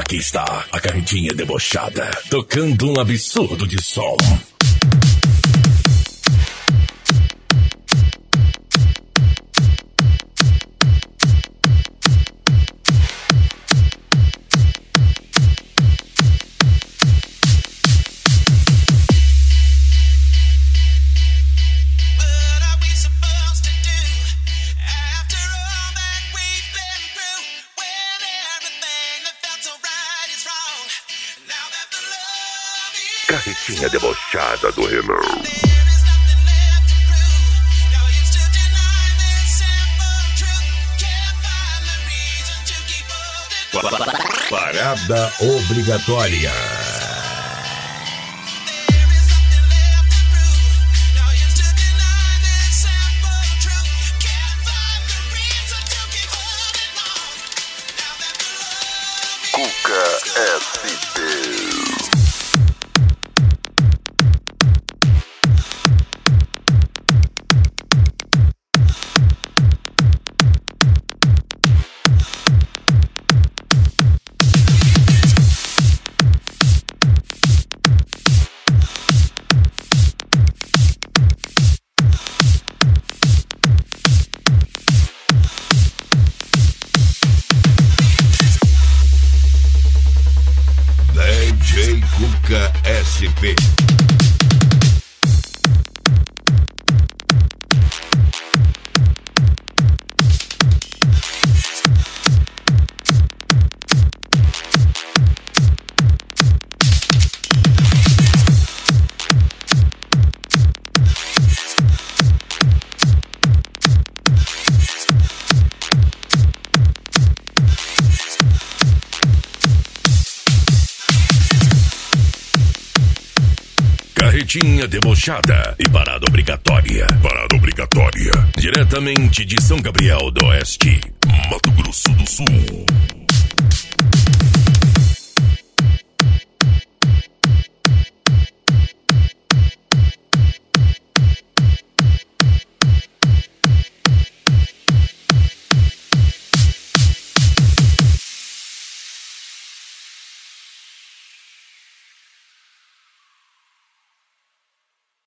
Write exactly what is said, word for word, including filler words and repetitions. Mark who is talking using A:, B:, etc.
A: Aqui está a carretinha debochada, tocando um absurdo de som.
B: Carretinha debochada do Renan.
A: Parada obrigatória.
B: Cuca S P.
A: D J Cuca S P. Carretinha debochada e parada obrigatória. Parada obrigatória. Diretamente de São Gabriel do Oeste, Mato Grosso do Sul.